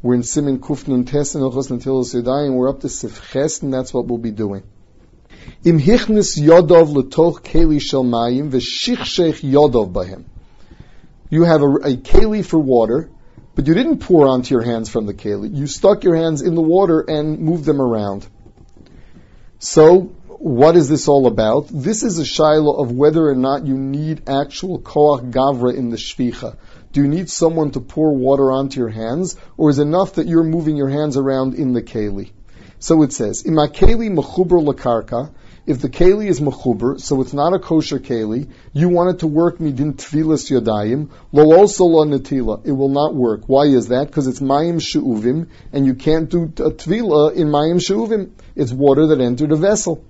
We're in Siman Kufnun Tes and Ochos Netilas Yadayim. We're up to Sif Ches, and that's what we'll be doing. Im hichnis yodov letoch keli shel mayim v'shichshech yodov bahem. You have a keli for water, but you didn't pour onto your hands from the keli. You stuck your hands in the water and moved them around. So, what is this all about? This is a shaila of whether or not you need actual koach gavra in the shvicha. Do you need someone to pour water onto your hands, or is it enough that you're moving your hands around in the keli? So it says, Ima keli mechuber lakarka. If the keli is mechuber, so it's not a kosher keli, you want it to work midin tvilas yadayim, lo also lo netila. It will not work. Why is that? Because it's mayim she'uvim, and you can't do a tvila in mayim she'uvim. It's water that entered a vessel.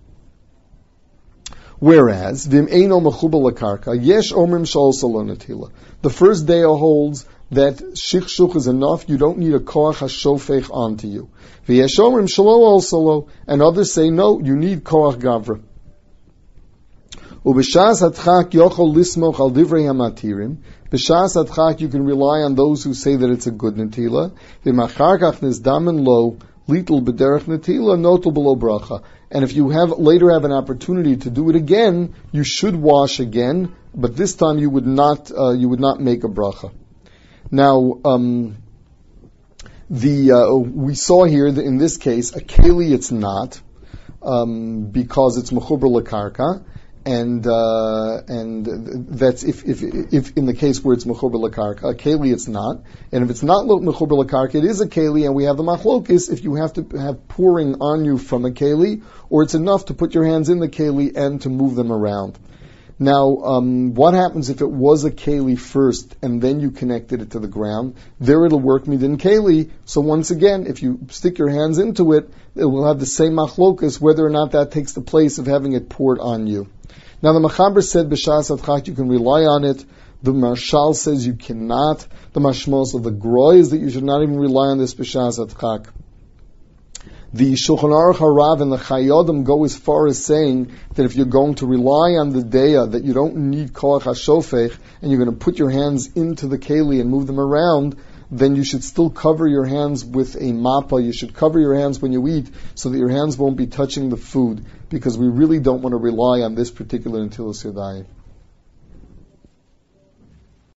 Whereas, vim eino mechuber lakarka, yesh omrim she'also lo netila. The first day holds that shichshuch is enough, you don't need a koach hashofech onto you. V'yesh omrim shelo also lo, and others say no, you need koach gavra. Ub'shas hatchak yochol lismoch al divrei hamatirim. B'shas hatchak you can rely on those who say that it's a good netila. V'machar kach nizdamen lo litul b'derech netila notul below bracha. And if you later have an opportunity to do it again, you should wash again, but this time you would not make a bracha. Now, we saw here that in this case a keli it's not, because it's mechuber lakarka, and that's if in the case where it's mechuber lakarka, a keli it's not, and if it's not mechuber lakarka, it is a keli, and we have the machlokis if you have to have pouring on you from a keli, or it's enough to put your hands in the keli and to move them around. Now, what happens if it was a keli first and then you connected it to the ground? There it'll work midin keli. So once again, if you stick your hands into it, it will have the same machlokas, whether or not that takes the place of having it poured on you. Now the Machaber said b'shas atchak you can rely on it. The Marshal says you cannot. The Mashmos of the Groi is that you should not even rely on this b'shas atchak. The Shulchan Aruch Harav and the Chayodim go as far as saying that if you're going to rely on the Deya, that you don't need Koach HaShofech, and you're going to put your hands into the Keli and move them around, then you should still cover your hands with a mappa. You should cover your hands when you eat so that your hands won't be touching the food, because we really don't want to rely on this particular Netilas Yadayim.